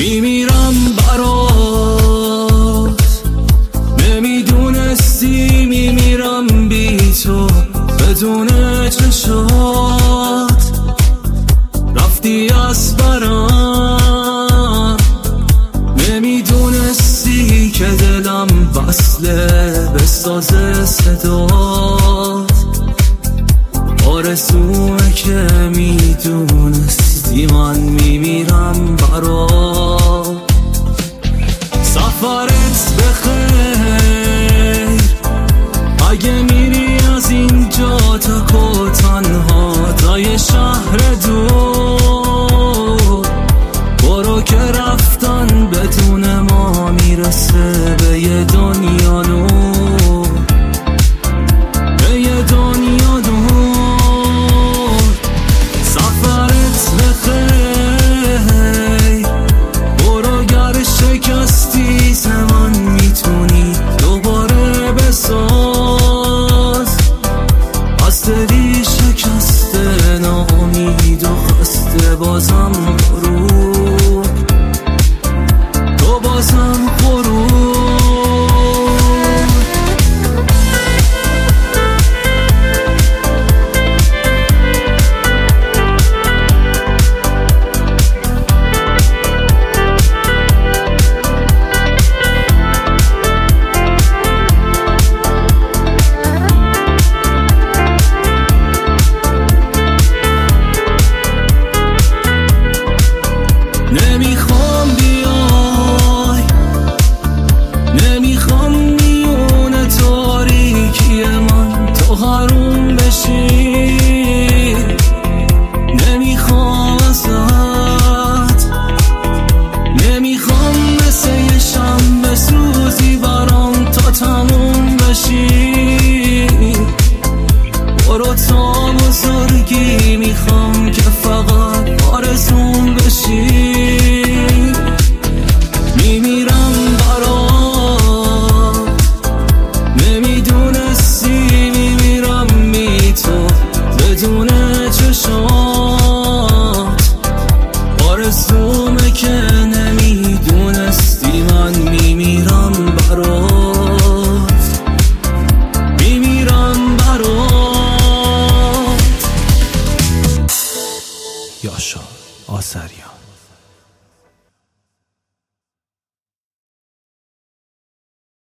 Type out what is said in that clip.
میمیرم برات، نمیدونستی میمیرم بی تو، بدون چشات رفتی از برم، نمیدونستی که دلم وصله به ساز صدات، آرزوه که میدونستی من میمیرم برات. سفرت بخیر اگه میری از اینجا تک و تنها تا یه شهر دور، برو که رفتن بدون ما میرسه به یه دنیا نور، به یه دنیا نور. سفرت بخیر، برو گر شکستی زمان میتونی دوباره بساز، از دلی شکسته ناامید و خسته بازم غروب، تو بازم غروب. نمیخوام بیای، نمیخوام میونه تاریکی من تو حروم بشی، نمیخوام ازت، نمیخوام مثل یه شمع سوزی برام تا تموم بشی، برو تا بزرگی میخوام که فقط آرزوم بشی. میمیرم برات، نمیدونستی میمیرم بی تو، بدون چشم